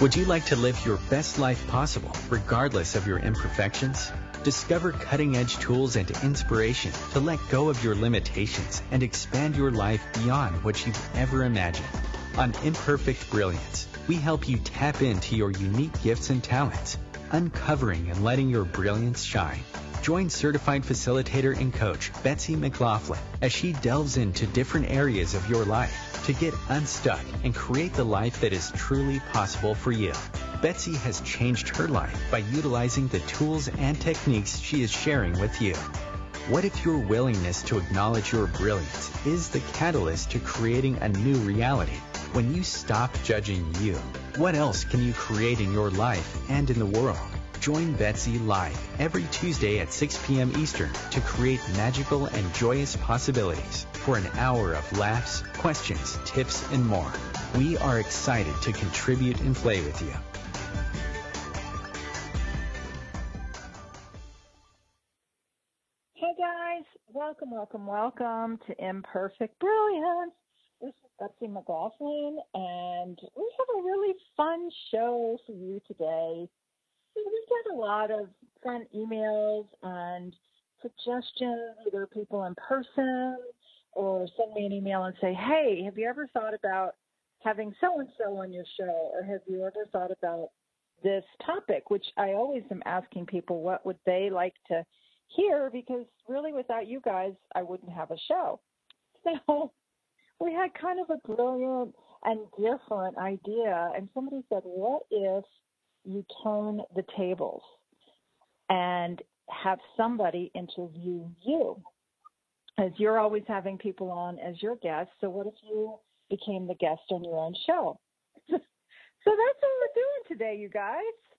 Would you like to live your best life possible, regardless of your imperfections? Discover cutting-edge tools and inspiration to let go of your limitations and expand your life beyond what you've ever imagined. On Imperfect Brilliance, we help you tap into your unique gifts and talents, uncovering and letting your brilliance shine. Join certified facilitator and coach Betsy McLaughlin as she delves into different areas of your life to get unstuck and create the life that is truly possible for you. Betsy has changed her life by utilizing the tools and techniques she is sharing with you. What if your willingness to acknowledge your brilliance is the catalyst to creating a new reality? When you stop judging you, what else can you create in your life and in the world? Join Betsy live every Tuesday at 6 p.m. Eastern to create magical and joyous possibilities for an hour of laughs, questions, tips, and more. We are excited to contribute and play with you. Hey guys, welcome to Imperfect Brilliance. This is Betsy McLaughlin, and we have a really fun show for you today. We get a lot of fun emails and suggestions, either people in person or send me an email and say, hey, have you ever thought about having so-and-so on your show, or have you ever thought about this topic, which I always am asking people what would they like to hear, because really without you guys, I wouldn't have a show. So we had kind of a brilliant and different idea, and somebody said, what if you turn the tables and have somebody interview you, as you're always having people on as your guests. So what if you became the guest on your own show? So that's what we're doing today, you guys.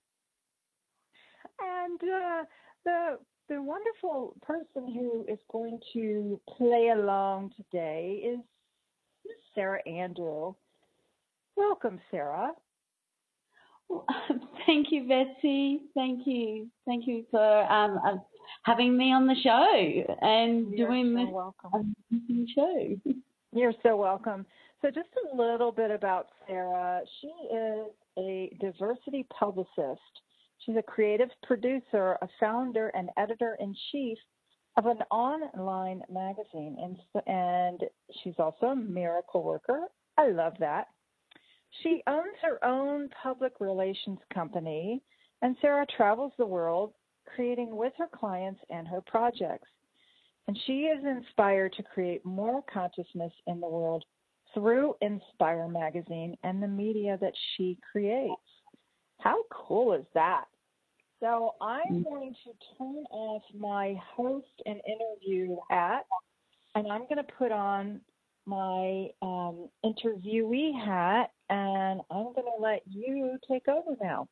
And the wonderful person who is going to play along today is Miss Sarah Andrew. Welcome, Sarah. Well, thank you, Betsy. Thank you. Thank you for having me on the show and doing this amazing show. You're so welcome. So just a little bit about Sarah. She is a diversity publicist. She's a creative producer, a founder and editor-in-chief of an online magazine, and she's also a miracle worker. I love that. She owns her own public relations company, and Sarah travels the world creating with her clients and her projects. And she is inspired to create more consciousness in the world through Inspire Magazine and the media that she creates. How cool is that? So I'm going to turn off my host and interview hat, and I'm going to put on my interviewee hat, and I'm going to let you take over now.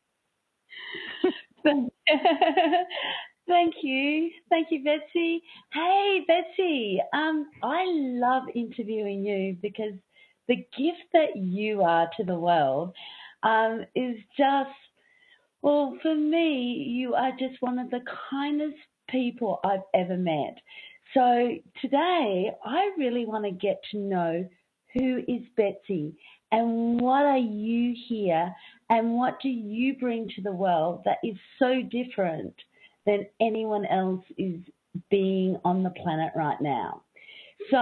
Thank you. Thank you, Betsy. Hey, Betsy, I love interviewing you because the gift that you are to the world is just, well, for me, you are just one of the kindest people I've ever met. So today, I really want to get to know who is Betsy and what are you here and what do you bring to the world that is so different than anyone else is being on the planet right now. So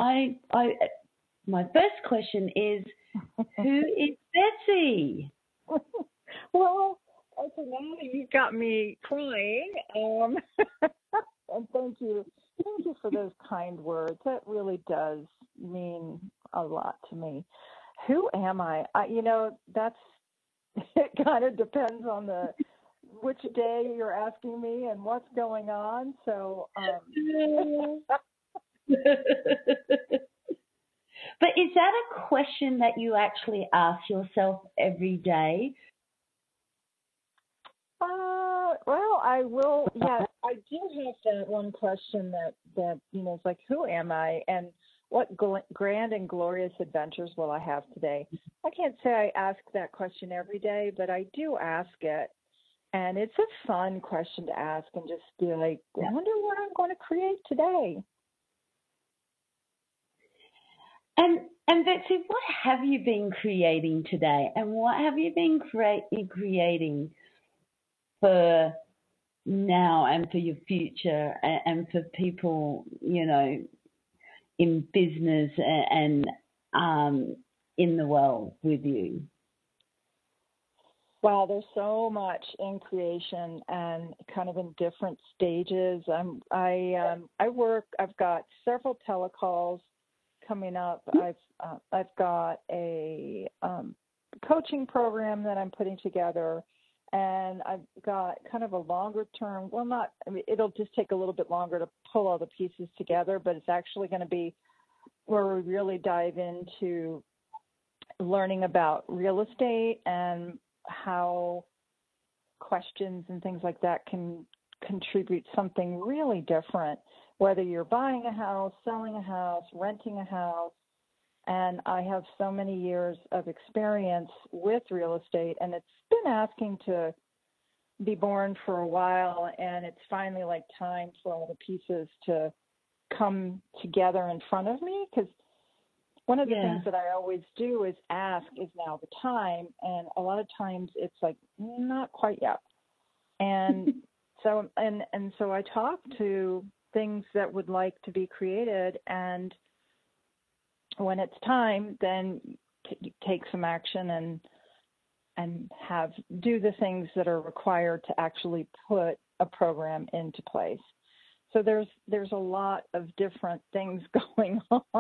my first question is, who is Betsy? Well, okay, now you've got me crying. And thank you for those kind words. That really does mean a lot to me. Who am I? It kind of depends on which day you're asking me and what's going on. So, But is that a question that you actually ask yourself every day? Well, I will. Yeah, I do have that one question that is like, who am I, and what grand and glorious adventures will I have today? I can't say I ask that question every day, but I do ask it, and it's a fun question to ask, and just be like, I wonder what I'm going to create today. And Betsy, what have you been creating today, and what have you been creating for now and for your future, and for people, in business and in the world with you? Wow, there's so much in creation and kind of in different stages. I've got several telecalls coming up. I've got a coaching program that I'm putting together, and I've got kind of a longer term. Well, not. I mean, it'll just take a little bit longer to pull all the pieces together, but it's actually going to be where we really dive into learning about real estate and how questions and things like that can contribute something really different, whether you're buying a house, selling a house, renting a house. And I have so many years of experience with real estate, and it's been asking to be born for a while, and it's finally like time for all the pieces to come together in front of me, because one of the things that I always do is ask, is now the time? And a lot of times it's like, not quite yet. And so I talk to things that would like to be created, and when it's time, then take some action and do the things that are required to actually put a program into place. So there's a lot of different things going on.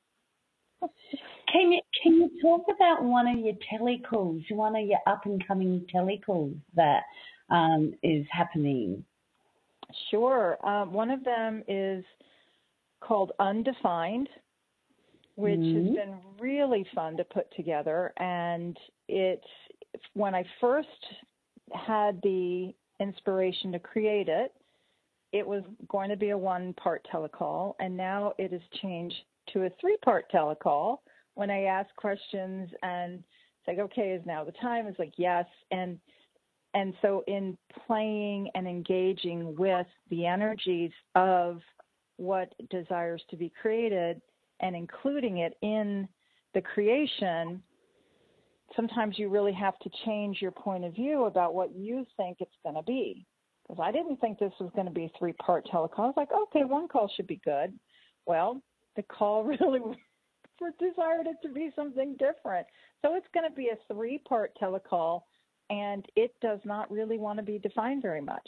Can you talk about one of your telecalls, one of your up and coming telecalls that is happening? Sure. One of them is called Undefined, which has been really fun to put together. And when I first had the inspiration to create it, it was going to be a 1-part telecall, and now it has changed to a 3-part telecall. When I ask questions and it's like, okay, is now the time? It's like, yes. And so in playing and engaging with the energies of what desires to be created and including it in the creation, sometimes you really have to change your point of view about what you think it's going to be. Because I didn't think this was going to be a 3-part telecall. I was like, okay, 1 call should be good. Well, the call really desired it to be something different. So it's going to be a 3-part telecall, and it does not really want to be defined very much.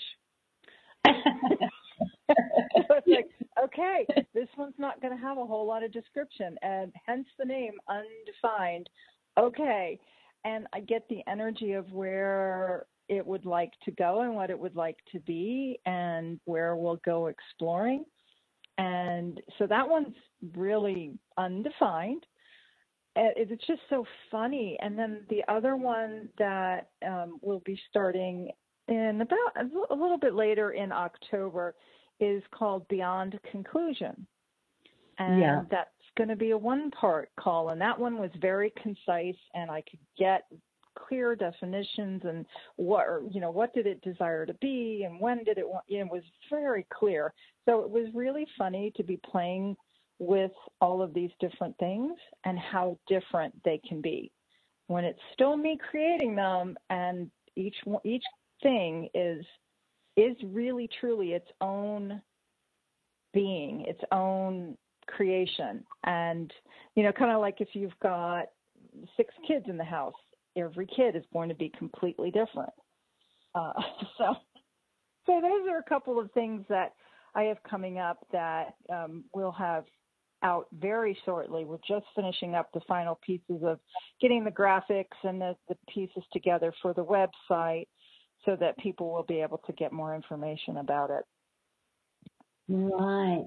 So it's like, okay, this one's not going to have a whole lot of description, and hence the name Undefined. Okay, and I get the energy of where it would like to go and what it would like to be and where we'll go exploring. And so that one's really undefined. It's just so funny. And then the other one that will be starting in about a little bit later in October is called Beyond Conclusion. And that's going to be a 1-part call. And that one was very concise, and I could get clear definitions and what did it desire to be and when did it want, it was very clear. So it was really funny to be playing with all of these different things and how different they can be when it's still me creating them, and each thing is really truly its own being, its own creation. And kind of like if you've got 6 kids in the house, every kid is going to be completely different. So those are a couple of things that I have coming up that we'll have out very shortly. We're just finishing up the final pieces of getting the graphics and the pieces together for the website so that people will be able to get more information about it. Right.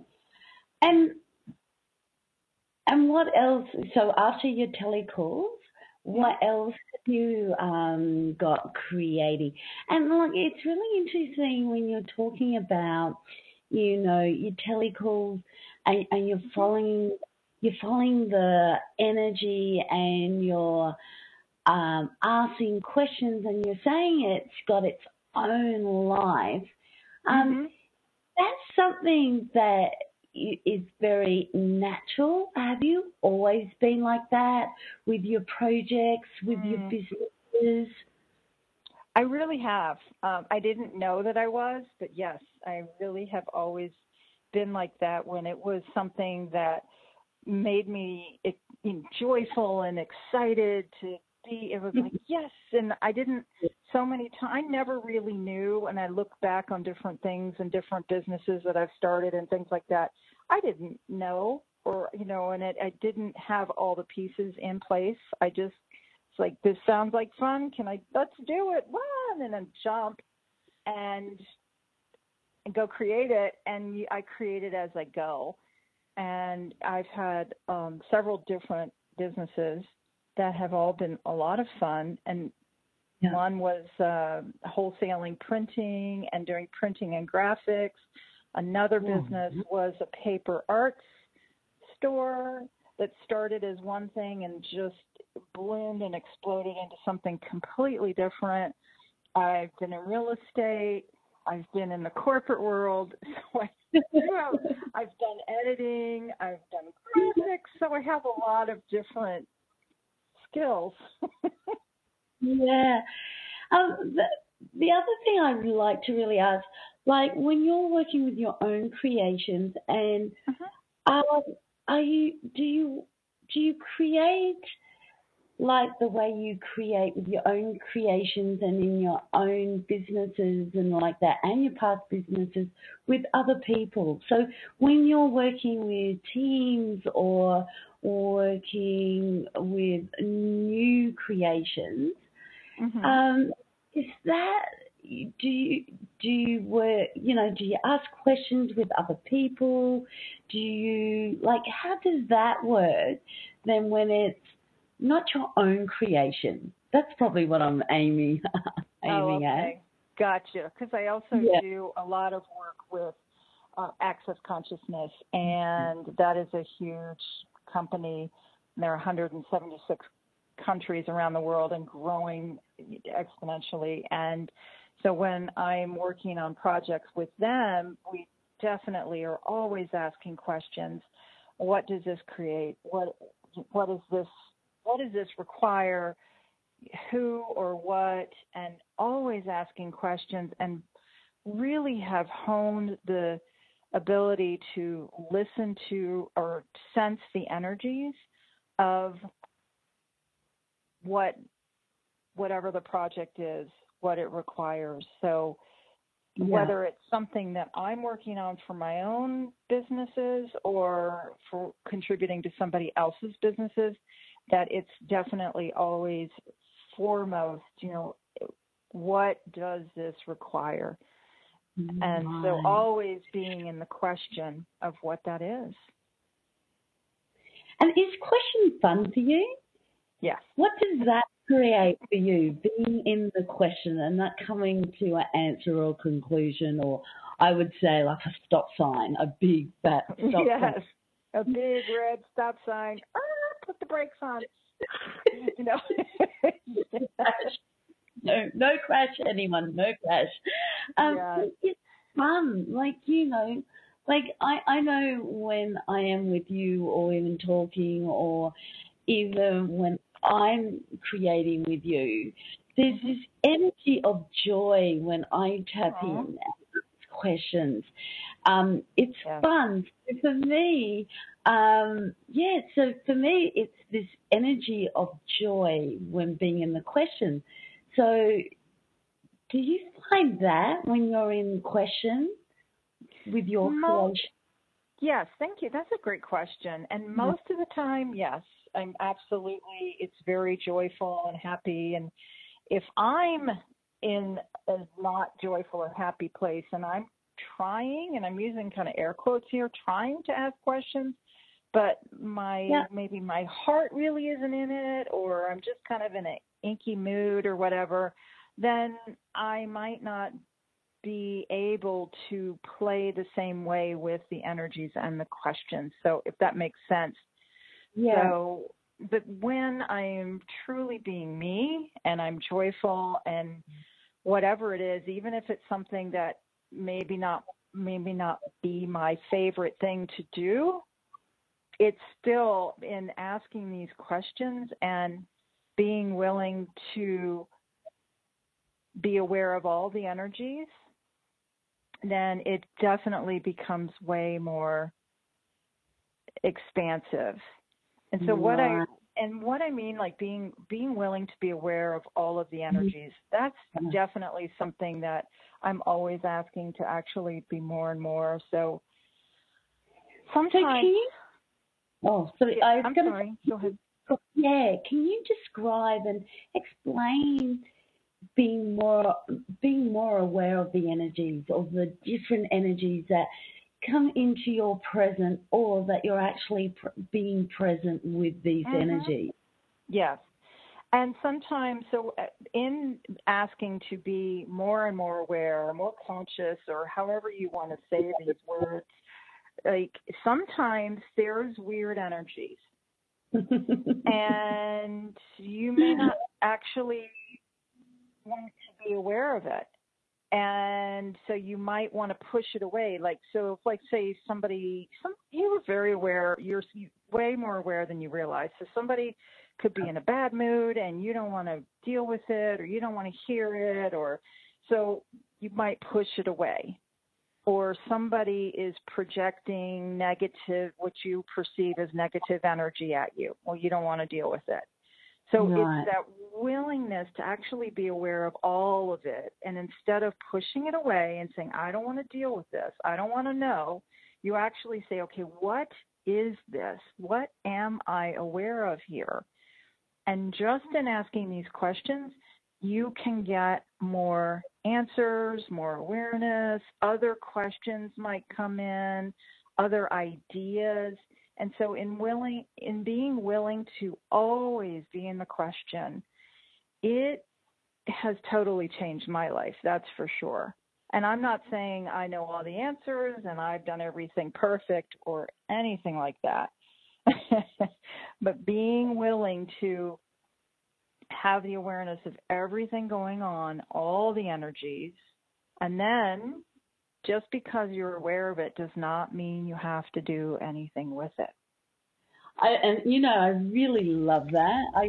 And what else? So after your telecalls, what else have you got creating? And look, it's really interesting when you're talking about, your telecalls and you're following the energy, and you're asking questions, and you're saying it's got its own life. That's something that is very natural. Have you always been like that with your projects, with your businesses? I really have. I didn't know that I was, but yes, I really have always been like that when it was something that made me joyful and excited to be. It was like, yes. And I didn't, so many times, I never really knew. And I look back on different things and different businesses that I've started and things like that. I didn't know, or, and I didn't have all the pieces in place. It's like, this sounds like fun. Let's do it, run, and then jump and go create it. And I create it as I go. And I've had several different businesses that have all been a lot of fun. And one was wholesaling printing and doing printing and graphics. Another business was a paper arts store that started as one thing and just bloomed and exploded into something completely different. I've been in real estate. I've been in the corporate world. So I've done editing. I've done graphics. So I have a lot of different skills. Yeah. The other thing I'd like to really ask, like when you're working with your own creations, and do you create like the way you create with your own creations and in your own businesses and like that, and your past businesses with other people? So when you're working with teams or working with new creations, is that, do you work, do you ask questions with other people? Do you, like, how does that work then when it's not your own creation? That's probably what I'm aiming at. Gotcha. Because I also do a lot of work with Access Consciousness, and that is a huge company. There are 176 countries around the world and growing exponentially. And so when I'm working on projects with them, we definitely are always asking questions. What does this create? What is this? What does this require? Who or what? And always asking questions, and really have honed the ability to listen to or sense the energies of whatever the project is, what it requires. So whether it's something that I'm working on for my own businesses or for contributing to somebody else's businesses, that it's definitely always foremost, what does this require? And so always being in the question of what that is. And is question fun for you? Yes. What does that create for you, being in the question and not coming to an answer or conclusion, or I would say like a stop sign, a big fat stop sign? A big red stop sign. Put the brakes on. No crash, anyone, no crash. It's fun, like I know when I am with you or even talking or even when I'm creating with you, there's this energy of joy when I tap in and ask questions. It's fun. So for me, so for me, it's this energy of joy when being in the question. So do you find that when you're in question with your creation? Yes, thank you. That's a great question. And most of the time, yes, I'm absolutely, it's very joyful and happy. And if I'm in a not joyful or happy place and I'm trying, and I'm using kind of air quotes here, trying to ask questions, but maybe my heart really isn't in it, or I'm just kind of in an inky mood or whatever, then I might not be able to play the same way with the energies and the questions. So if that makes sense. Yeah. So, but when I'm truly being me and I'm joyful and whatever it is, even if it's something that maybe not maybe not be my favorite thing to do, it's still in asking these questions and being willing to be aware of all the energies, then it definitely becomes way more expansive. And so what I mean, like being willing to be aware of all of the energies, that's definitely something that I'm always asking to actually be more and more. So sometimes. I'm sorry. Go ahead. Yeah, can you describe and explain being more aware of the energies, of the different energies that come into your present, or that you're actually being present with these energies? Yes. And sometimes, so in asking to be more and more aware, or more conscious, or however you want to say these words, like sometimes there's weird energies. And you may not actually want to be aware of it. And so you might want to push it away. Like, so if, like, say you were very aware, you're way more aware than you realize. So somebody could be in a bad mood and you don't want to deal with it, or you don't want to hear it, or so you might push it away. Or somebody is projecting negative, what you perceive as negative energy at you. Well, you don't want to deal with it. So it's that willingness to actually be aware of all of it. And instead of pushing it away and saying, I don't want to deal with this, I don't want to know, you actually say, okay, what is this? What am I aware of here? And just in asking these questions, you can get more answers, more awareness, other questions might come in, other ideas. And so in being willing to always be in the question, it has totally changed my life, that's for sure. And I'm not saying I know all the answers and I've done everything perfect or anything like that. But being willing to have the awareness of everything going on, all the energies, and then just because you're aware of it does not mean you have to do anything with it. I really love that.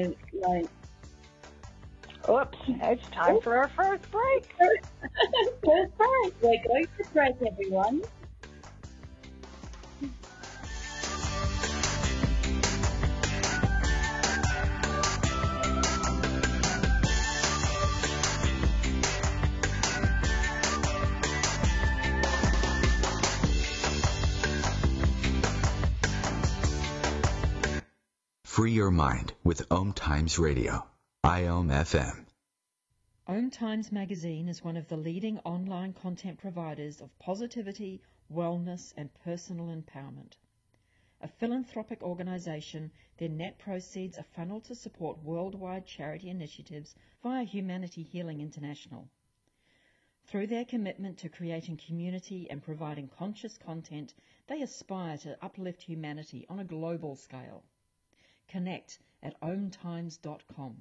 Oops, it's time for our first break. First break. We're going to break, everyone. Free your mind with Om Times Radio, IOM FM. Om Times Magazine is one of the leading online content providers of positivity, wellness and personal empowerment. A philanthropic organisation, their net proceeds are funneled to support worldwide charity initiatives via Humanity Healing International. Through their commitment to creating community and providing conscious content, they aspire to uplift humanity on a global scale. Connect at omtimes.com.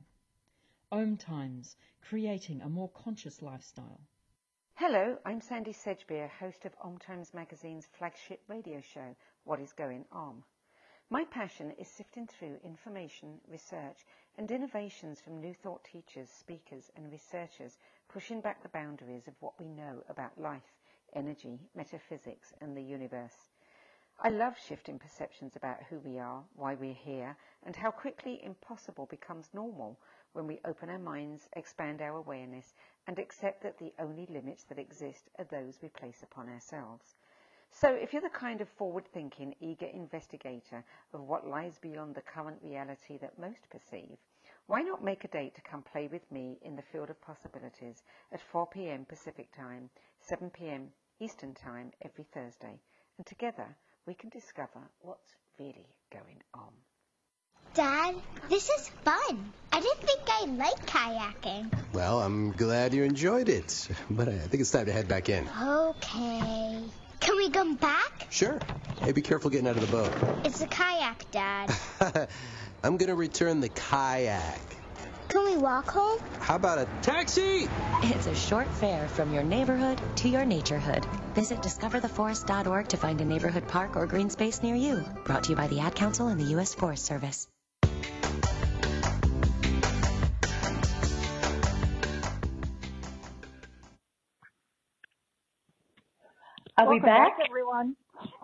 Om Times, creating a more conscious lifestyle. Hello, I'm Sandy Sedgbeer, host of Om Times Magazine's flagship radio show, What is Going On? My passion is sifting through information, research and innovations from New Thought teachers, speakers and researchers pushing back the boundaries of what we know about life, energy, metaphysics and the universe. I love shifting perceptions about who we are, why we're here, and how quickly impossible becomes normal when we open our minds, expand our awareness, and accept that the only limits that exist are those we place upon ourselves. So if you're the kind of forward-thinking, eager investigator of what lies beyond the current reality that most perceive, why not make a date to come play with me in the field of possibilities at 4 p.m. Pacific Time, 7 p.m. Eastern Time every Thursday, and together we can discover what's really going on. Dad, this is fun. I didn't think I liked kayaking. Well, I'm glad you enjoyed it, but I think it's time to head back in. Okay. Can we come back? Sure. Hey, be careful getting out of the boat. It's a kayak, Dad. I'm going to return the kayak. Can we walk home? How about a taxi? It's a short fare from your neighborhood to your naturehood. Visit discovertheforest.org to find a neighborhood park or green space near you. Brought to you by the Ad Council and the U.S. Forest Service. Are we back? Everyone.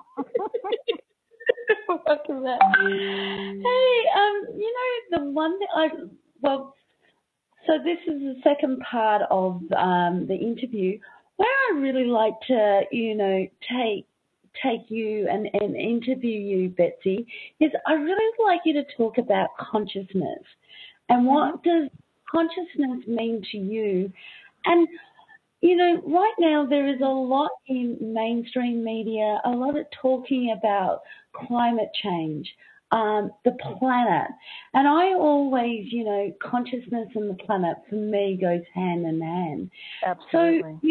Welcome back. Hey, the one that so this is the second part of the interview where I really like to, take you and interview you, Betsy, is I really like you to talk about consciousness and what does consciousness mean to you. And right now there is a lot in mainstream media, a lot of talking about climate change, the planet. And I always, consciousness and the planet for me goes hand in hand. Absolutely.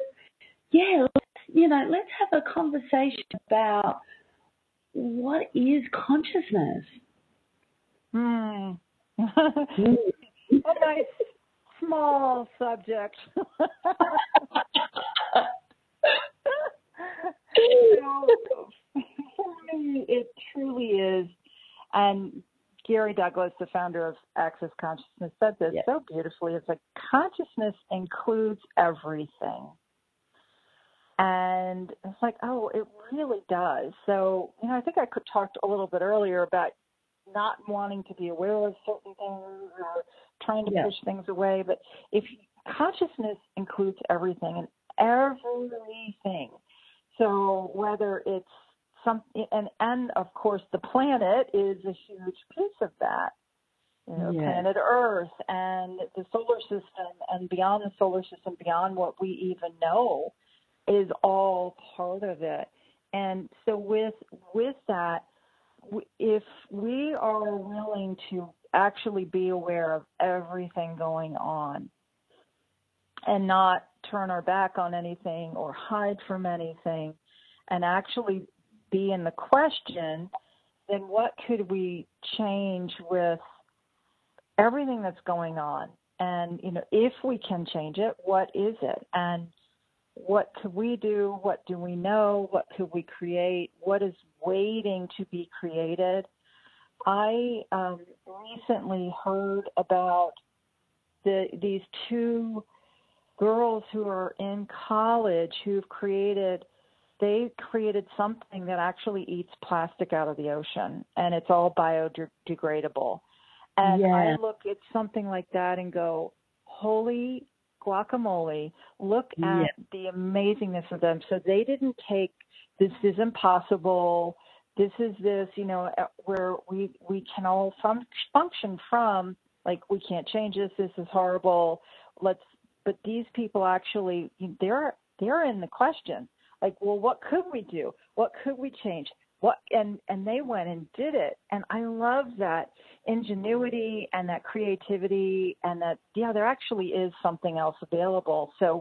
So, let's have a conversation about what is consciousness. A nice small subject. For me, it truly is, and Gary Douglas, the founder of Access Consciousness, said this so beautifully. It's like consciousness includes everything. And it's like, oh, it really does. So, I think I could talk a little bit earlier about not wanting to be aware of certain things or trying to push things away. But if consciousness includes everything and everything, so whether it's something, and of course the planet is a huge piece of that. Planet Earth and the solar system and beyond the solar system, beyond what we even know, is all part of it. And so with that, if we are willing to actually be aware of everything going on and not turn our back on anything or hide from anything and actually be in the question, then what could we change with everything that's going on? And, if we can change it, what is it? And what could we do? What do we know? What could we create? What is waiting to be created? I recently heard about these two girls who are in college who've created something that actually eats plastic out of the ocean, and it's all biodegradable. And I look at something like that and go, holy guacamole, look at the amazingness of them. So they didn't take, this is impossible, this is this, where we can all function from, like, we can't change this is horrible, but these people actually, they're in the question. Like, well, what could we do? What could we change? And they went and did it. And I love that ingenuity and that creativity and that, there actually is something else available. So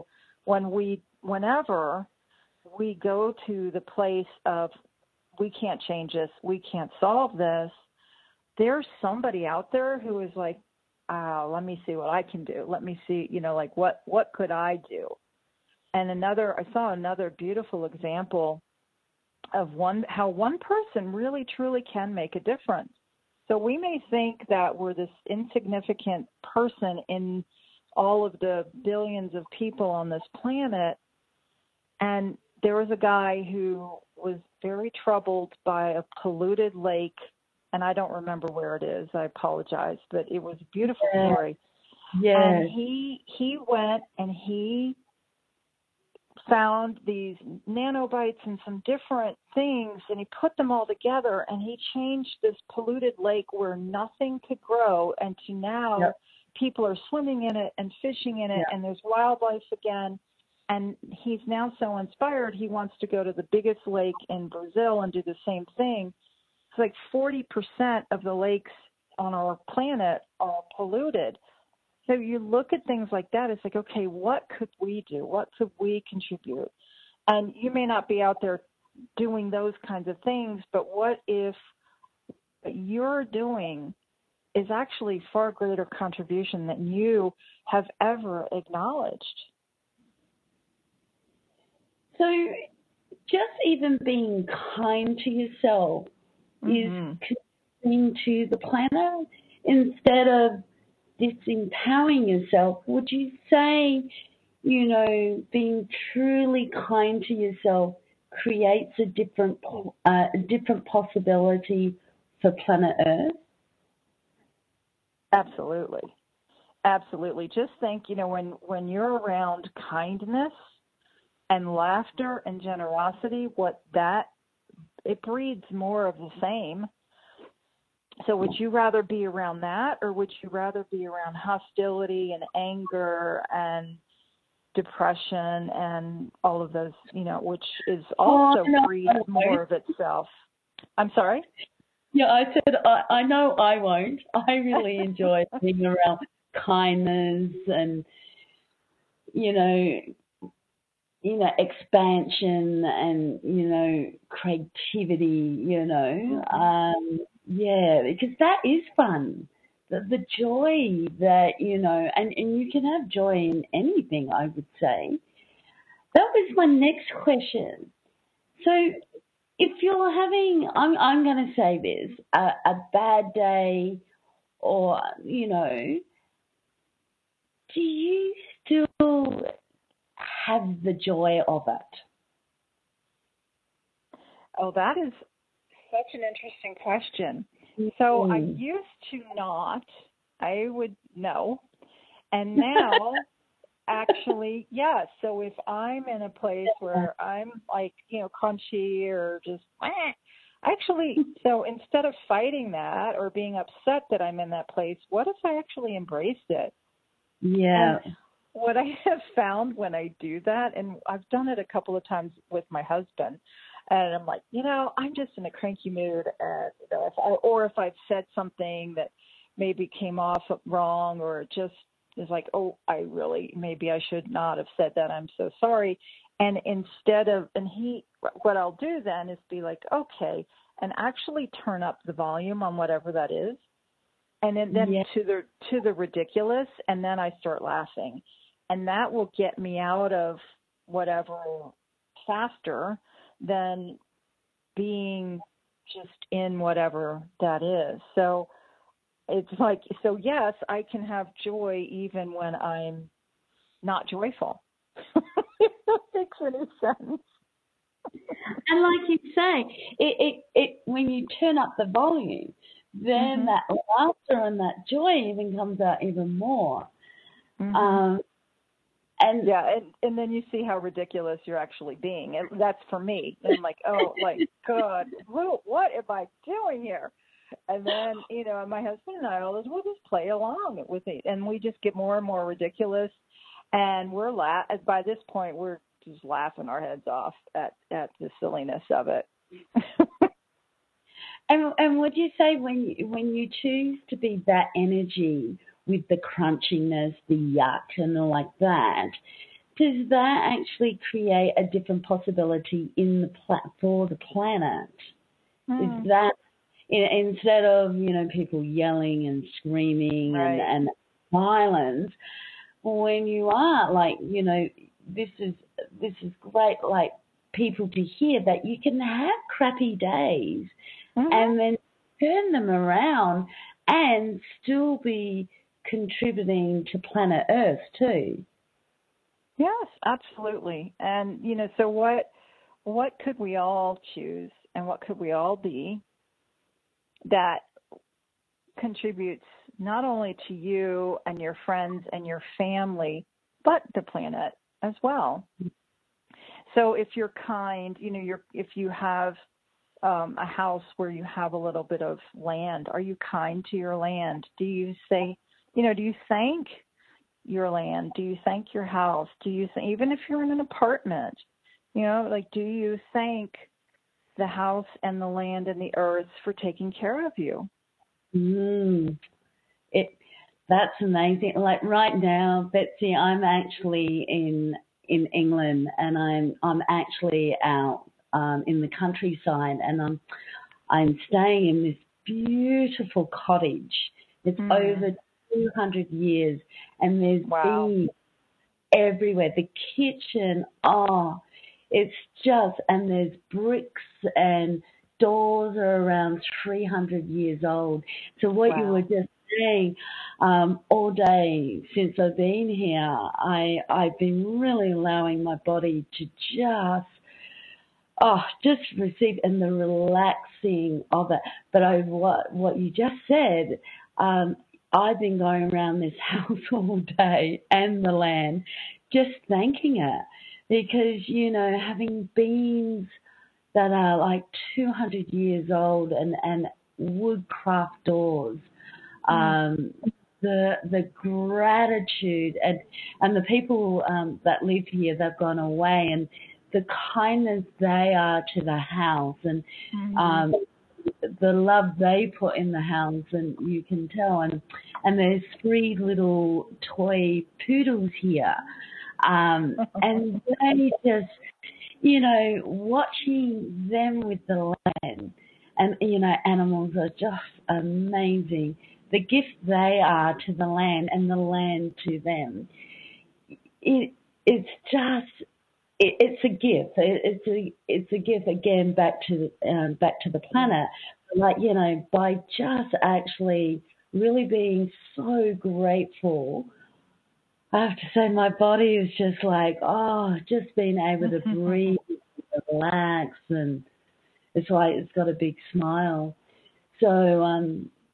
whenever we go to the place of, we can't change this, we can't solve this, there's somebody out there who is like, let me see what I can do. Let me see, what could I do? And I saw another beautiful example of how one person really truly can make a difference. So we may think that we're this insignificant person in all of the billions of people on this planet. And there was a guy who was very troubled by a polluted lake, and I don't remember where it is. I apologize, but it was a beautiful story. Yeah. And he went and he found these nanobites and some different things, and he put them all together, and he changed this polluted lake where nothing could grow, and to now people are swimming in it and fishing in it, and there's wildlife again. And he's now so inspired, he wants to go to the biggest lake in Brazil and do the same thing. It's like 40% of the lakes on our planet are polluted. So you look at things like that, it's like, okay, what could we do? What could we contribute? And you may not be out there doing those kinds of things, but what if what you're doing is actually far greater contribution than you have ever acknowledged. So just even being kind to yourself is contributing to the planet instead of disempowering yourself. Would you say, being truly kind to yourself creates a different possibility for planet Earth? Absolutely. Absolutely. Just think, when you're around kindness and laughter and generosity, it breeds more of the same. So would you rather be around that, or would you rather be around hostility and anger and depression and all of those, which is also breeds more of itself? I'm sorry? Yeah, I said I know I won't. I really enjoy being around kindness and, expansion and, creativity, because that is fun. The joy that, and you can have joy in anything, I would say. That was my next question. So if you're having, I'm going to say this, a bad day or, do you still have the joy of it? Oh, that is such an interesting question. So I used to not. I would no. And now, actually, yes. So if I'm in a place where I'm like, crunchy or just, so instead of fighting that or being upset that I'm in that place, what if I actually embraced it? Yeah. And what I have found when I do that, and I've done it a couple of times with my husband, and I'm like, I'm just in a cranky mood, and if I've said something that maybe came off wrong, or just is like, maybe I should not have said that. I'm so sorry. And what I'll do then is be like, okay, and actually turn up the volume on whatever that is, and then to the ridiculous, and then I start laughing, and that will get me out of whatever faster than being just in whatever that is. So it's like, yes, I can have joy even when I'm not joyful. If that makes any sense. And like you say, it when you turn up the volume, then that laughter and that joy even comes out even more. And then you see how ridiculous you're actually being. And that's for me. And I'm like, oh, like, God, what am I doing here? And then, my husband and I we'll just play along with it. And we just get more and more ridiculous. And by this point, we're just laughing our heads off at the silliness of it. And would you say when you choose to be that energy with the crunchiness, the yuck, and all like that, does that actually create a different possibility for the planet? Is that instead of people yelling and screaming and violence, when you are like this is great, like people to hear that you can have crappy days and then turn them around and still be contributing to planet Earth too. Yes, absolutely. And so what could we all choose, and what could we all be that contributes not only to you and your friends and your family, but the planet as well? So if you're kind, if you have a house where you have a little bit of land, are you kind to your land? Do you say, do you thank your land? Do you thank your house? Do you even if you're in an apartment, do you thank the house and the land and the earth for taking care of you? That's amazing. Like right now, Betsy, I'm actually in England, and I'm actually out in the countryside, and I'm staying in this beautiful cottage It's over 200 years, and there's bees everywhere. The kitchen, it's just, and there's bricks, and doors are around 300 years old. So what you were just saying, all day since I've been here, I've been really allowing my body to just receive, and the relaxing of it. But what you just said, I've been going around this house all day and the land just thanking it, because, you know, having beams that are like 200 years old and woodcraft doors, the gratitude and the people that live here, they've gone away, and the kindness they are to the house, and the love they put in the house, and you can tell. And there's 3 little toy poodles here, and they just, you know, watching them with the land, and, you know, animals are just amazing. The gift they are to the land, and the land to them. It's just. It's a gift. It's a gift again back to the planet. Like, you know, by just actually really being so grateful, I have to say my body is just like, just being able to breathe, relax, and it's like it's got a big smile. So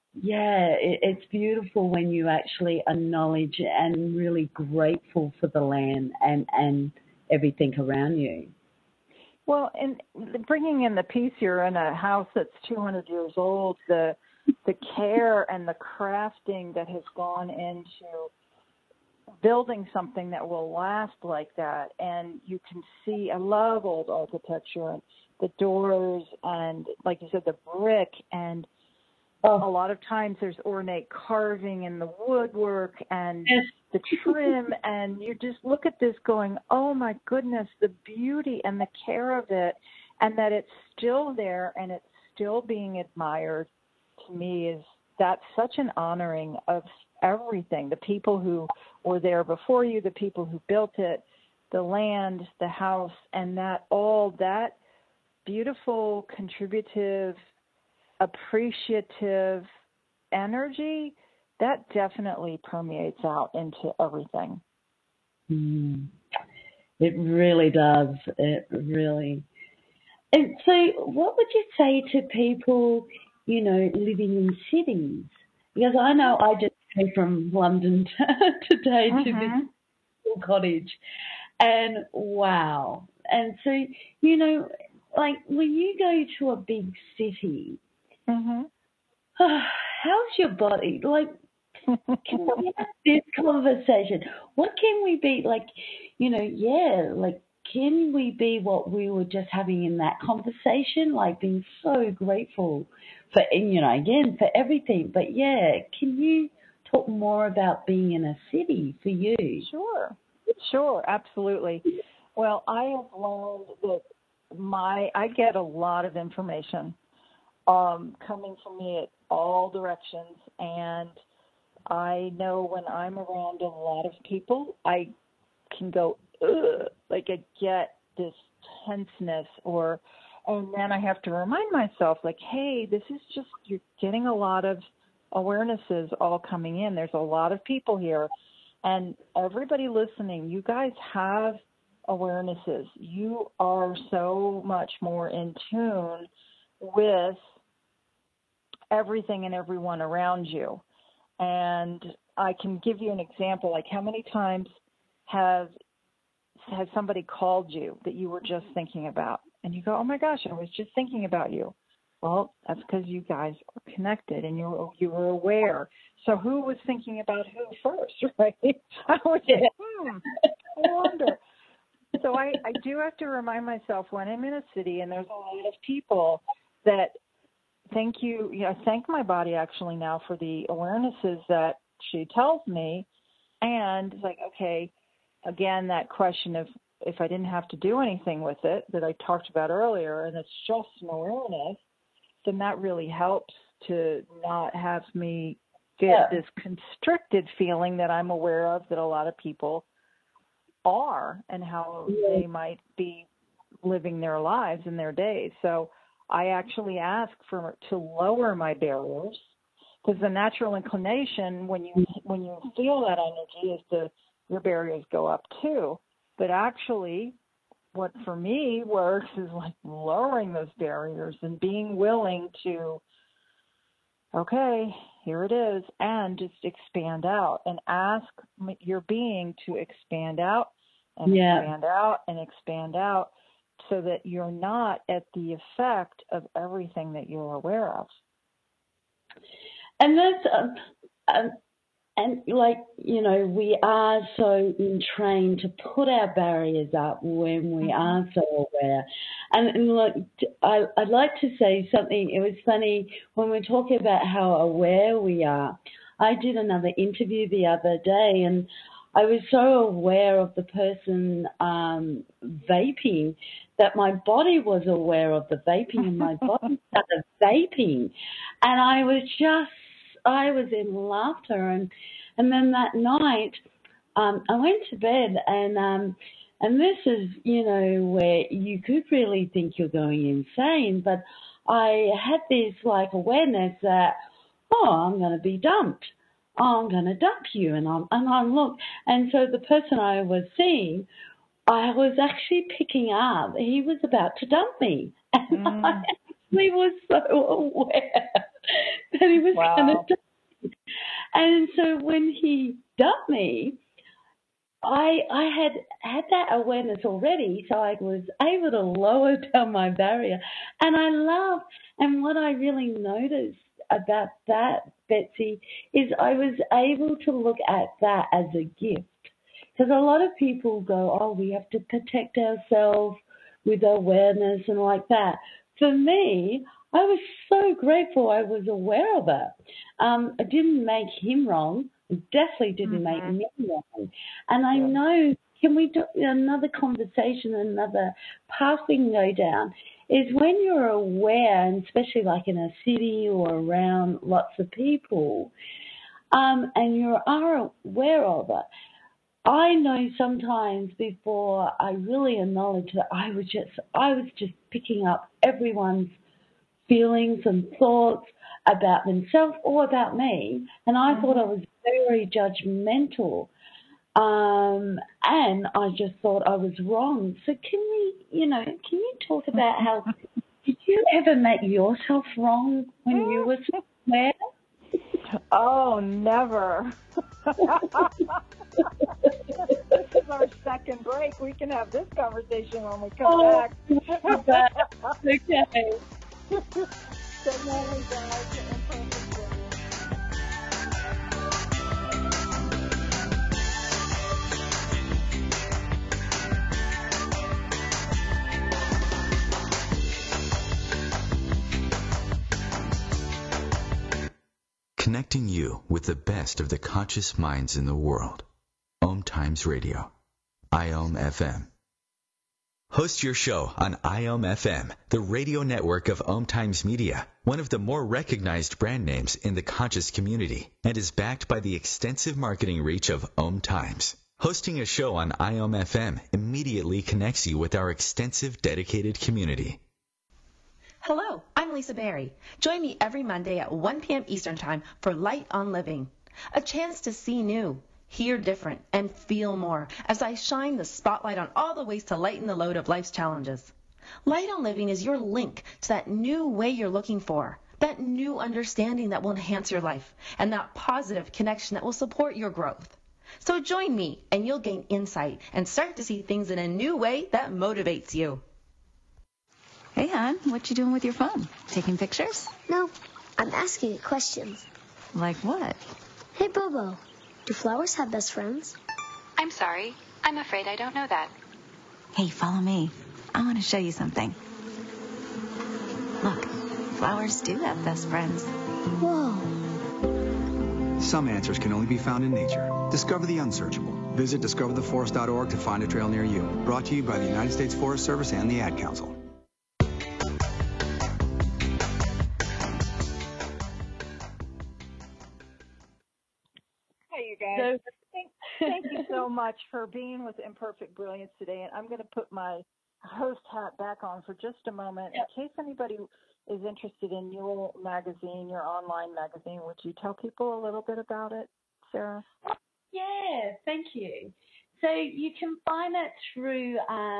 it's beautiful when you actually acknowledge and really grateful for the land and everything around you. Well, and bringing in the piece, you're in a house that's 200 years old, the care and the crafting that has gone into building something that will last like that. And you can see, I love old architecture, and the doors, and like you said, the brick, and a lot of times there's ornate carving in the woodwork and the trim, and you just look at this going, oh my goodness, the beauty and the care of it, and that it's still there and it's still being admired, to me that's such an honoring of everything. The people who were there before you, the people who built it, the land, the house, and that beautiful, contributive, appreciative energy, that definitely permeates out into everything. It really does. It really. And so what would you say to people, you know, living in cities? Because I know I just came from London today to this cottage, and wow. And so, you know, like when you go to a big city, how's your body? Like, can we have this conversation? What can we be like? You know, like, can we be what we were just having in that conversation? Like being so grateful for, you know, again, for everything. But can you talk more about being in a city for you? Sure, absolutely. Well, I have learned that I get a lot of information coming from me at all directions, and I know when I'm around a lot of people, I can go, like I get this tenseness, and then I have to remind myself, like, hey, this is just, you're getting a lot of awarenesses all coming in. There's a lot of people here, and everybody listening, you guys have awarenesses. You are so much more in tune with everything and everyone around you. And I can give you an example, like how many times has somebody called you that you were just thinking about, and you go, oh my gosh, I was just thinking about you. Well, that's because you guys are connected and you were aware. So who was thinking about who first, right? I was I wonder. So I do have to remind myself when I'm in a city and there's a lot of people that thank you. I thank my body actually now for the awarenesses that she tells me. And it's like, okay, again, that question of if I didn't have to do anything with it that I talked about earlier, and it's just an awareness, then that really helps to not have me this constricted feeling that I'm aware of that a lot of people are, and how they might be living their lives in their days. So I actually ask to lower my barriers, because the natural inclination when you feel that energy is your barriers go up too. But actually, what for me works is like lowering those barriers and being willing to, okay, here it is, and just expand out and ask your being to expand out and expand out and expand out, so that you're not at the effect of everything that you're aware of. And that's, and like, you know, we are so trained to put our barriers up when we are so aware. And look, I'd like to say something. It was funny when we're talking about how aware we are. I did another interview the other day, and I was so aware of the person vaping that my body was aware of the vaping, and my body started vaping. And I was in laughter. And then that night, I went to bed, and this is, you know, where you could really think you're going insane, but I had this like awareness that, I'm going to be dumped. I'm going to dump you. And so the person I was seeing, I was actually picking up. He was about to dump me. And I actually was so aware that he was going to dump me. And so when he dumped me, I had that awareness already, so I was able to lower down my barrier. And I laughed. And what I really noticed about that, Betsy, is I was able to look at that as a gift. Because a lot of people go, we have to protect ourselves with awareness and like that. For me, I was so grateful I was aware of it. I didn't make him wrong. It definitely didn't make me wrong. And I know, can we do another conversation, another path we can go down, is when you're aware, and especially like in a city or around lots of people, and you are aware of it. I know sometimes before I really acknowledge that I was just picking up everyone's feelings and thoughts about themselves or about me, and I thought I was very judgmental, and I just thought I was wrong. So can you talk about how, did you ever make yourself wrong when you were somewhere? Oh, never. This is our second break. We can have this conversation when we come back. Okay. Good morning, guys. Connecting you with the best of the conscious minds in the world. Om Times Radio. IOM FM. Host your show on IOM FM, the radio network of Om Times Media, one of the more recognized brand names in the conscious community, and is backed by the extensive marketing reach of Om Times. Hosting a show on IOM FM immediately connects you with our extensive dedicated community. Hello, I'm Lisa Berry. Join me every Monday at 1 p.m. Eastern Time for Light on Living, a chance to see new, hear different, and feel more as I shine the spotlight on all the ways to lighten the load of life's challenges. Light on Living is your link to that new way you're looking for, that new understanding that will enhance your life, and that positive connection that will support your growth. So join me and you'll gain insight and start to see things in a new way that motivates you. Hey, hon, what you doing with your phone? Taking pictures? No, I'm asking it questions. Like what? Hey, Bobo, do flowers have best friends? I'm sorry. I'm afraid I don't know that. Hey, follow me. I want to show you something. Look, flowers do have best friends. Whoa. Some answers can only be found in nature. Discover the unsearchable. Visit discovertheforest.org to find a trail near you. Brought to you by the United States Forest Service and the Ad Council. much for being with Imperfect Brilliance today. And I'm going to put my host hat back on for just a moment. In case anybody is interested in your magazine, your online magazine, would you tell people a little bit about it, Sarah? Yeah, thank you. So you can find it through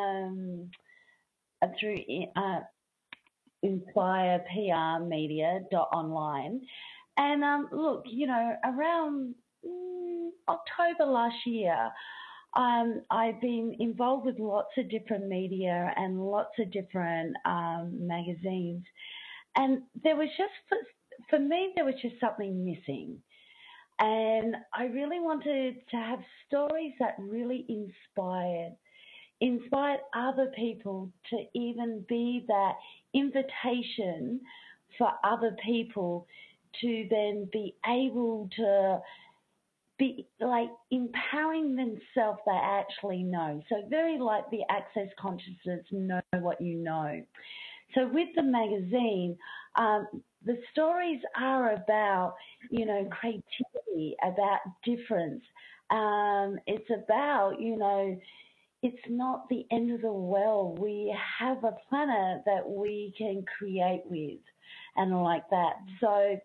inspireprmedia.online. And look, around October last year, I've been involved with lots of different media and lots of different magazines. And there was just, for me, there was just something missing. And I really wanted to have stories that really inspired other people to even be that invitation for other people to then be able to be like empowering themselves that actually know. So very like the Access Consciousness, know what you know. So with the magazine, the stories are about, creativity, about difference. It's about, it's not the end of the world. We have a planet that we can create with and like that. So,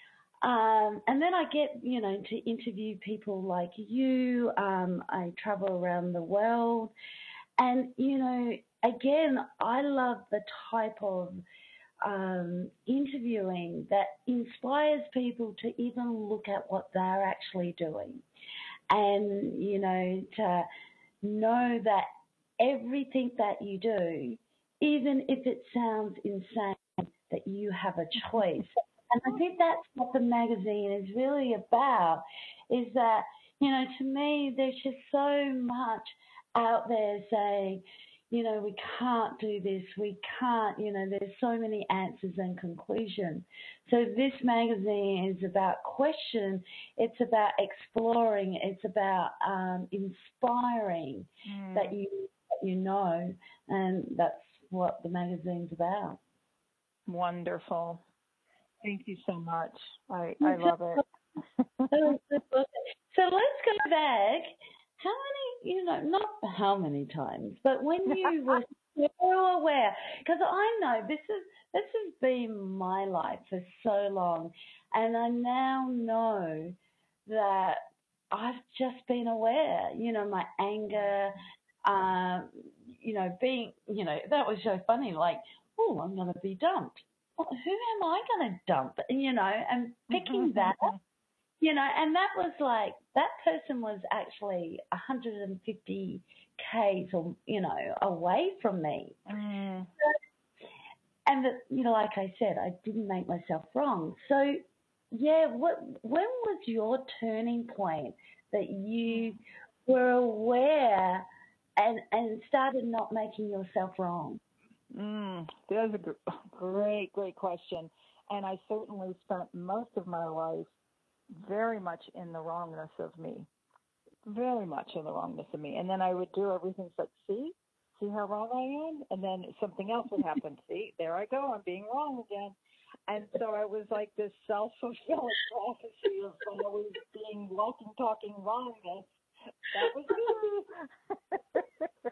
and then I get, to interview people like you. I travel around the world. And, again, I love the type of interviewing that inspires people to even look at what they're actually doing. And, to know that everything that you do, even if it sounds insane, that you have a choice. And I think that's what the magazine is really about, is that, to me, there's just so much out there saying, we can't do this, we can't, there's so many answers and conclusions. So this magazine is about question, it's about exploring, it's about inspiring that you know, and that's what the magazine's about. Wonderful. Thank you so much. I love it. So let's go back. How many, not how many times, but when you were so aware, because I know this has been my life for so long, and I now know that I've just been aware, my anger, being, that was so funny, like, oh, I'm going to be dumped. Well, who am I going to dump? And picking that up. And that was like, that person was actually 150 k's or, away from me. And, like I said, I didn't make myself wrong. So, yeah, when was your turning point that you were aware and started not making yourself wrong? That was a great question. And I certainly spent most of my life very much in the wrongness of me. Very much in the wrongness of me. And then I would do everything like, see how wrong I am? And then something else would happen. See, there I go. I'm being wrong again. And so I was like this self-fulfilling prophecy of always being walking, talking wrongness. That was me.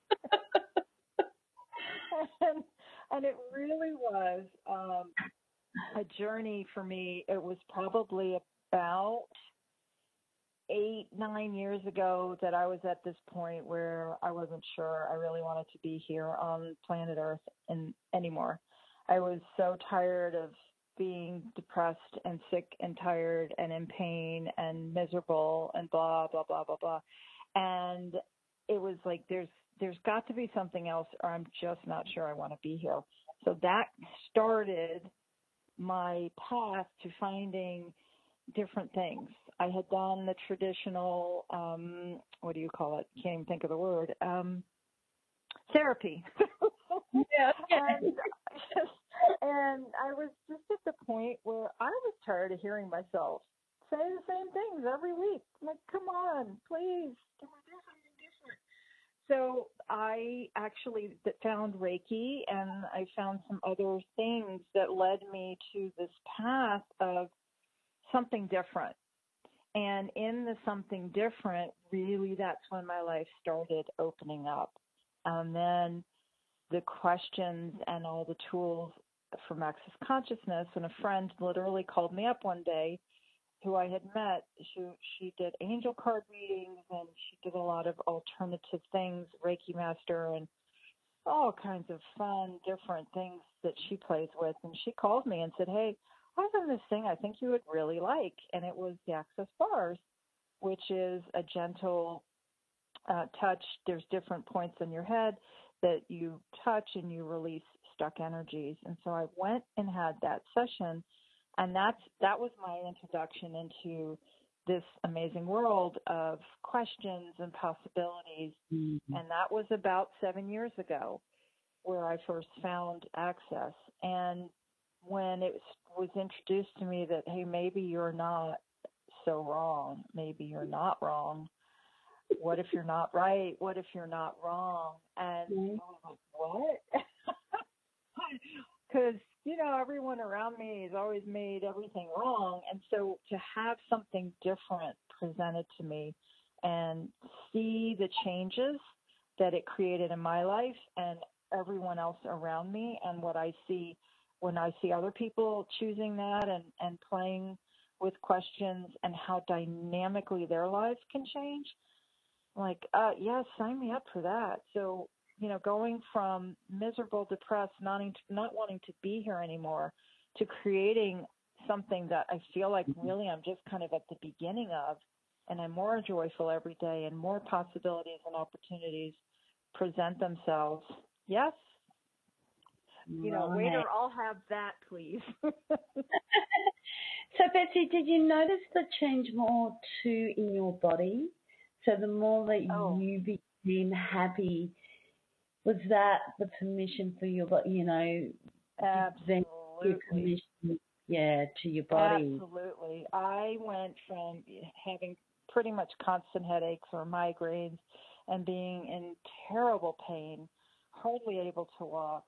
And it really was a journey for me. It was probably about 8-9 years ago that I was at this point where I wasn't sure I really wanted to be here on planet Earth anymore. I was so tired of being depressed and sick and tired and in pain and miserable and blah, blah, blah, blah, blah. And it was like, there's got to be something else, or I'm just not sure I want to be here. So that started my path to finding different things. I had done the traditional, what do you call it? Can't even think of the word. Therapy. And I was just at the point where I was tired of hearing myself say the same things every week. I'm like, come on, please, can we do something different? So I actually found Reiki, and I found some other things that led me to this path of something different. And in the something different, really, that's when my life started opening up. And then the questions and all the tools from Access Consciousness, and a friend literally called me up one day who I had met. She did angel card readings, and she did a lot of alternative things, Reiki Master, and all kinds of fun, different things that she plays with. And she called me and said, hey, I've done this thing I think you would really like. And it was the Access Bars, which is a gentle touch. There's different points in your head that you touch and you release stuck energies. And so I went and had that session, and that was my introduction into this amazing world of questions and possibilities. Mm-hmm. And that was about 7 years ago where I first found Access. And when it was introduced to me that, hey, maybe you're not so wrong, maybe you're not wrong. What if you're not right? What if you're not wrong? And I was like, what? Because, everyone around me has always made everything wrong. And so to have something different presented to me and see the changes that it created in my life and everyone else around me, and what I see when I see other people choosing that and playing with questions and how dynamically their lives can change, like, yes, sign me up for that. So, going from miserable, depressed, not wanting to be here anymore, to creating something that I feel like really I'm just kind of at the beginning of, and I'm more joyful every day, and more possibilities and opportunities present themselves. Yes. Right. Waiter, I'll have that, please. So, Betsy, did you notice the change more too in your body? So the more that you became happy, was that the permission for your body, Absolutely. Then permission, to your body? Absolutely. I went from having pretty much constant headaches or migraines and being in terrible pain, hardly able to walk,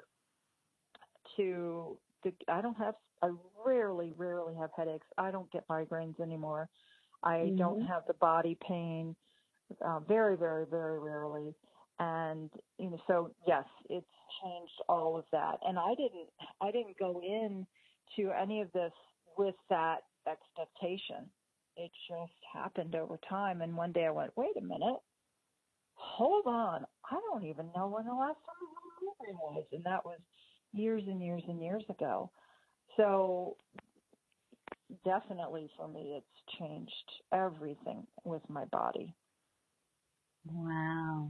to I rarely have headaches. I don't get migraines anymore. I don't have the body pain, very, very, very rarely. And, so yes, it's changed all of that. And I didn't go in to any of this with that expectation. It just happened over time. And one day I went, wait a minute, hold on. I don't even know when the last time I had a migraine was. And that was years and years and years ago. So definitely for me, it's changed everything with my body. Wow.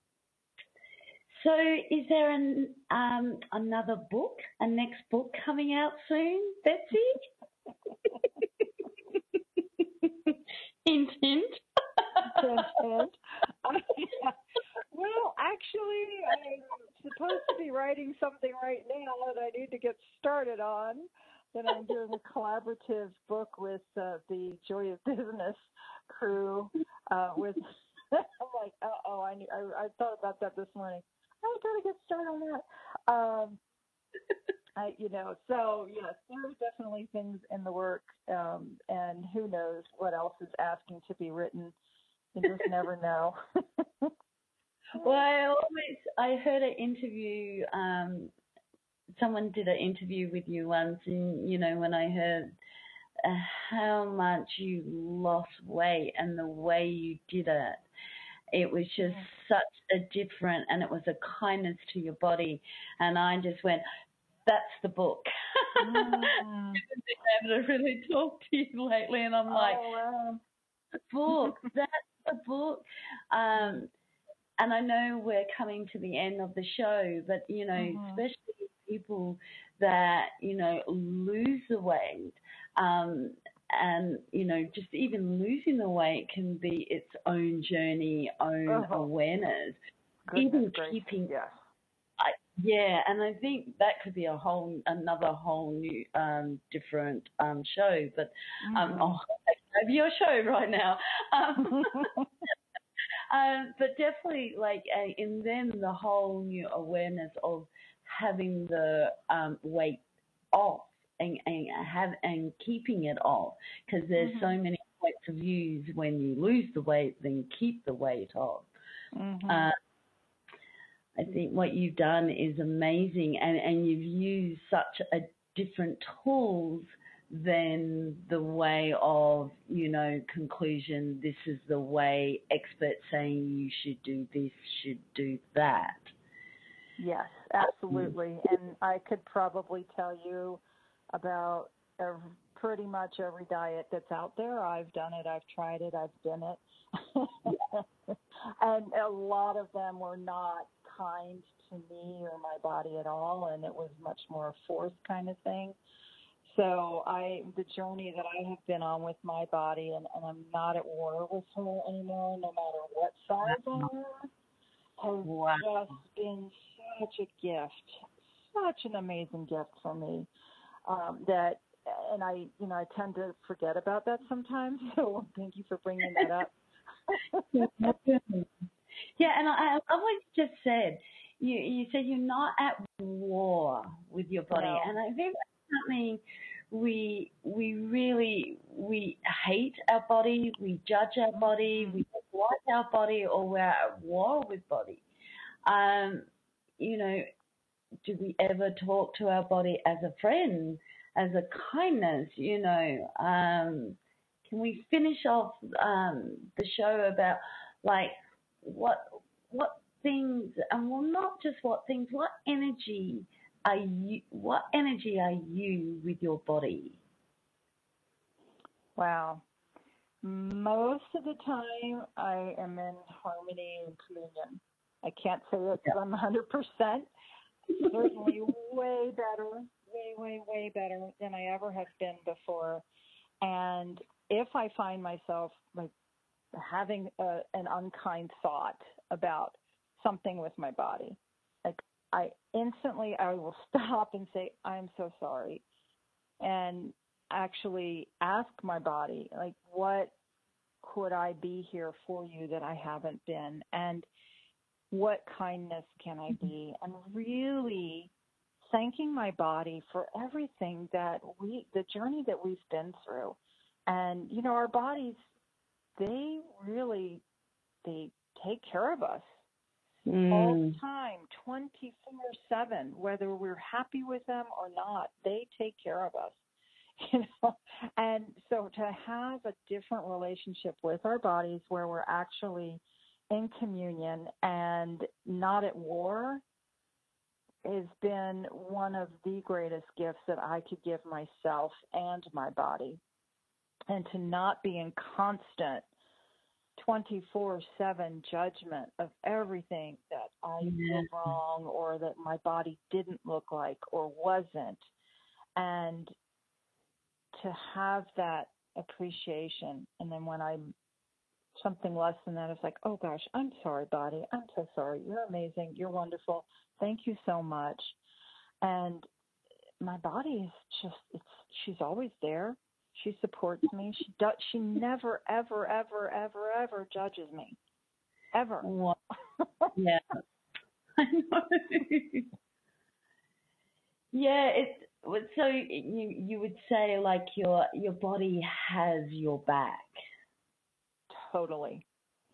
So is there another book, a next book coming out soon, Betsy? Hint, hint. Hint, hint. Well, actually, I'm supposed to be writing something right now that I need to get started on. Then I'm doing a collaborative book with the Joy of Business crew. With I'm like, I thought about that this morning. I got to get started on that. So yes, there's definitely things in the work, and who knows what else is asking to be written. You just never know. Well, I heard an interview. Someone did an interview with you once, and when I heard how much you lost weight and the way you did it. It was just such a different, and it was a kindness to your body. And I just went, that's the book. I haven't been able to really talk to you lately, and I'm like, the book, that's the book. And I know we're coming to the end of the show, but, especially people that, lose the weight, and, just even losing the weight can be its own journey, own awareness. Even keeping, and I think that could be another whole new, different show. But I'll have your show right now. But definitely, and then the whole new awareness of having the weight off. And keeping it off, because there's so many points of views when you lose the weight than keep the weight off. Mm-hmm. I think what you've done is amazing, and you've used such a different tools than the way of, conclusion, this is the way, experts saying you should do this, should do that. Yes, absolutely. And I could probably tell you about pretty much every diet that's out there. I've done it, I've tried it, I've been it. And a lot of them were not kind to me or my body at all, and it was much more a forced kind of thing. So the journey that I have been on with my body, and I'm not at war with her anymore, no matter what size I am, has just been such a gift, such an amazing gift for me. And I tend to forget about that sometimes. So thank you for bringing that up. Yeah, and I love what you just said. You said you're not at war with your body, No. and I think that's something we hate our body, we judge our body, we don't like our body, or we're at war with body. Do we ever talk to our body as a friend, as a kindness? Can we finish off the show about what things, and not just what things, what energy are you with your body? Wow. Most of the time I am in harmony and communion. I can't say it's 100%. Certainly way better, way better than I ever have been before. And if I find myself having an unkind thought about something with my body, I will stop and say, I'm so sorry, and actually ask my body, what could I be here for you that I haven't been, and what kindness can I be, and really thanking my body for everything the journey that we've been through. And, our bodies, they take care of us all the time, 24/7, whether we're happy with them or not. They take care of us, And so to have a different relationship with our bodies where we're actually in communion and not at war has been one of the greatest gifts that I could give myself and my body. And to not be in constant 24/7 judgment of everything that I did wrong or that my body didn't look like or wasn't. And to have that appreciation. And then when I'm something less than that, it's like, oh gosh, I'm sorry, body. I'm so sorry. You're amazing. You're wonderful. Thank you so much. And my body is she's always there. She supports me. She never, ever, ever, ever, ever judges me. Ever. Yeah. I know. Yeah, so you would say your body has your back. Totally.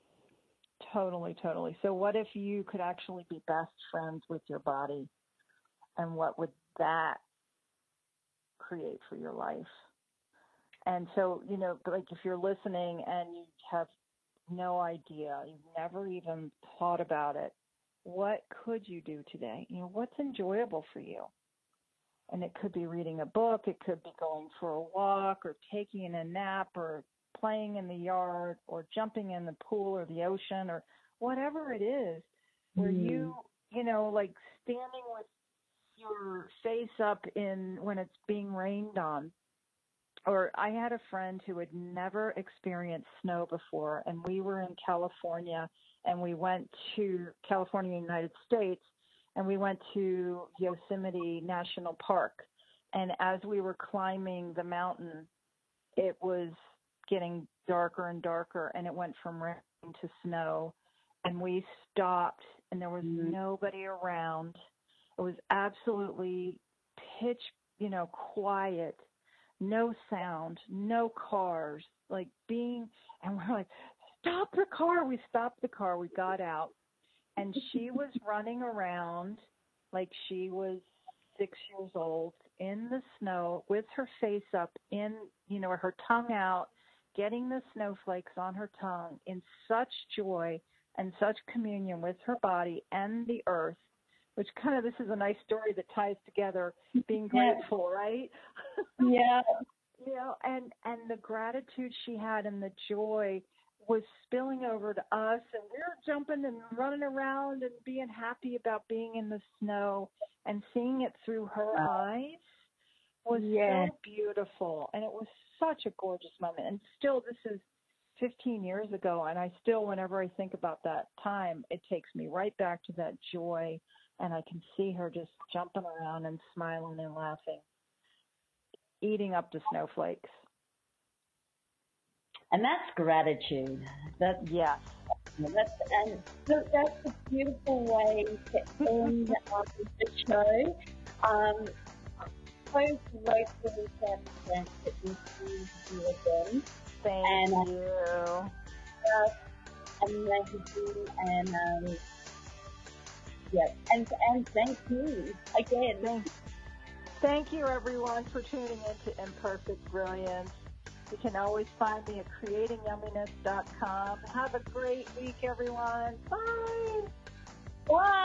So what if you could actually be best friends with your body, and what would that create for your life? And so, if you're listening and you have no idea, you've never even thought about it, what could you do today? What's enjoyable for you? And it could be reading a book, it could be going for a walk, or taking a nap, or playing in the yard, or jumping in the pool or the ocean, or whatever it is, where you standing with your face up when it's being rained on. Or I had a friend who had never experienced snow before, and we were in California, and we went to California, United States, and we went to Yosemite National Park. And as we were climbing the mountain, it was getting darker and darker, and it went from rain to snow. And we stopped, and there was nobody around. It was absolutely pitch, quiet. no sound, no cars, like and we're like, stop the car. We stopped the car. We got out, and she was running around like she was 6 years old in the snow with her face up in, her tongue out, getting the snowflakes on her tongue in such joy and such communion with her body and the earth, which this is a nice story that ties together being grateful, right? Yeah. And the gratitude she had and the joy was spilling over to us, and we were jumping and running around and being happy about being in the snow, and seeing it through her eyes was so beautiful, and it was such a gorgeous moment. And still, this is 15 years ago, and I still, whenever I think about that time, it takes me right back to that joy, and I can see her just jumping around and smiling and laughing, eating up the snowflakes. And that's gratitude. That's a beautiful way to end the show. So grateful that you see you again. Thank you. Amazing, and thank you again. Thank you, everyone, for tuning in to Imperfect Brilliance. You can always find me at creatingyumminess.com. Have a great week, everyone. Bye. Bye.